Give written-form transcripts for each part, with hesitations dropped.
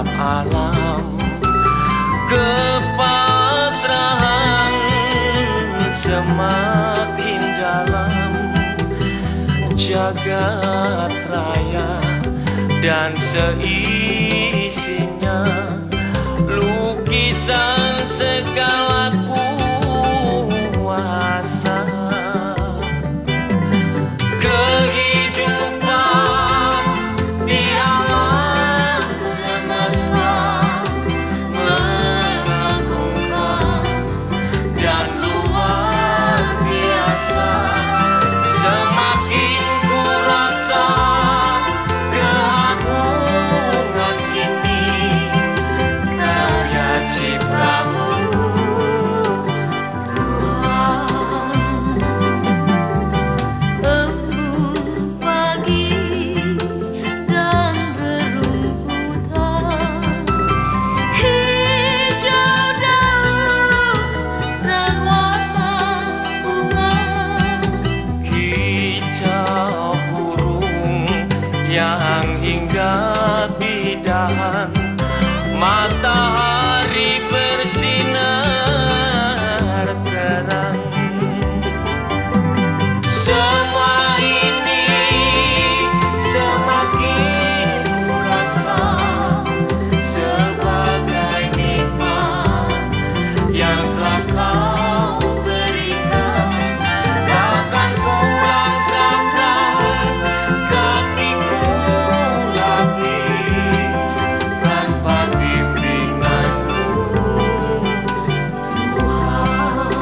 gelap alam, kepasrahan semakin dalam, jagat raya dan seisinya, lukisan segala kuasa. Kehidupan di alam semesta mengagumkan dan luar biasa. Semakin ku rasa keagungan ini, karya ciptamu yang hingga bidahan, matahari bersinar terang. Semua ini semakin ku rasa sebagai nikmat yang telah kau berikan. Takkan ku langkahkan kakiku lagi tanpa bimbinganmu, Tuhan.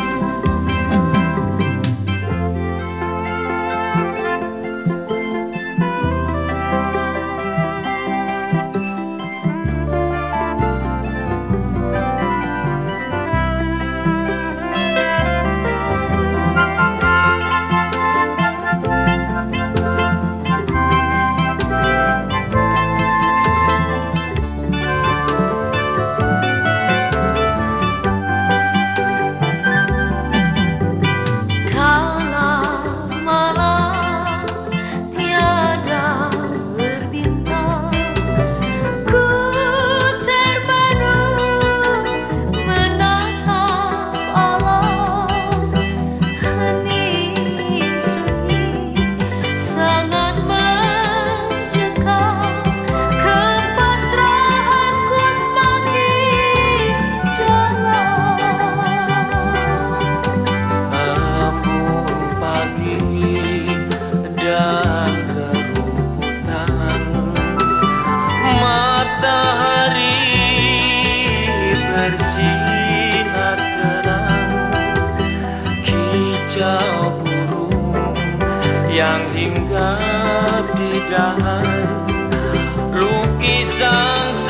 Bersinar terang, hijau burung yang hinggap di dahan, lukisan